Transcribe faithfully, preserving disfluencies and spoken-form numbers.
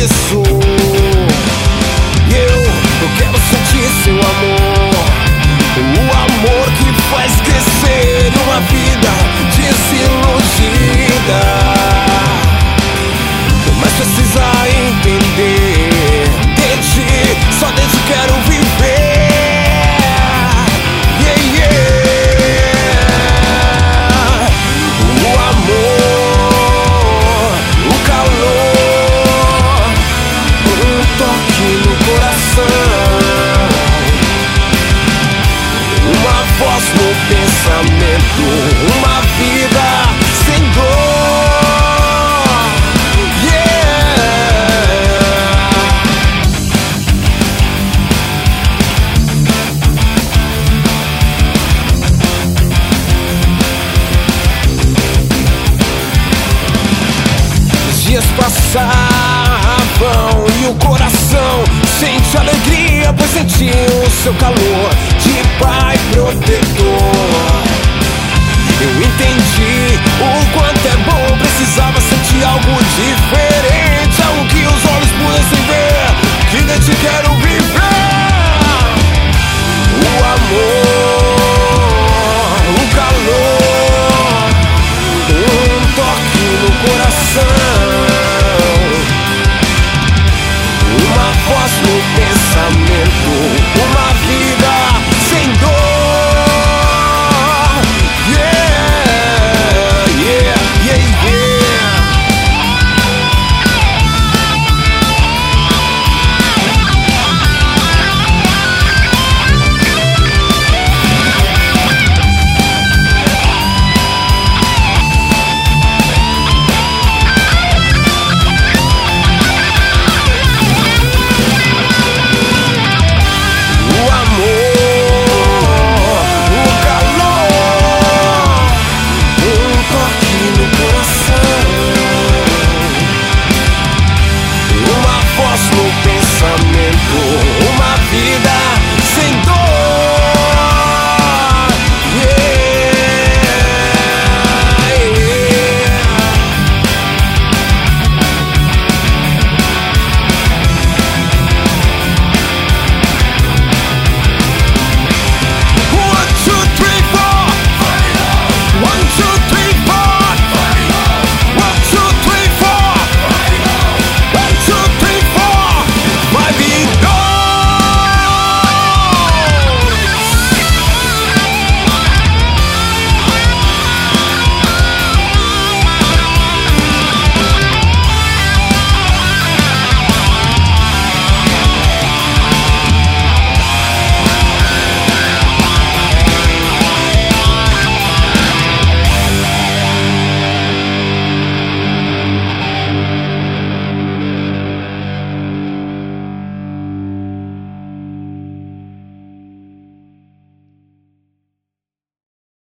isso. E eu, eu quero sentir seu amor, o amor que faz crescer uma vida desiludida. Mas precisa entender, de ti, só de ti quero viver. Yeah, yeah. O amor, o calor, um toque no coração, uma voz no pensamento, uma vida sem dor. Dias passavam e o coração sente alegria, pois sentiu o seu calor de pai protetor. Eu entendi o quanto é bom, precisava sentir algo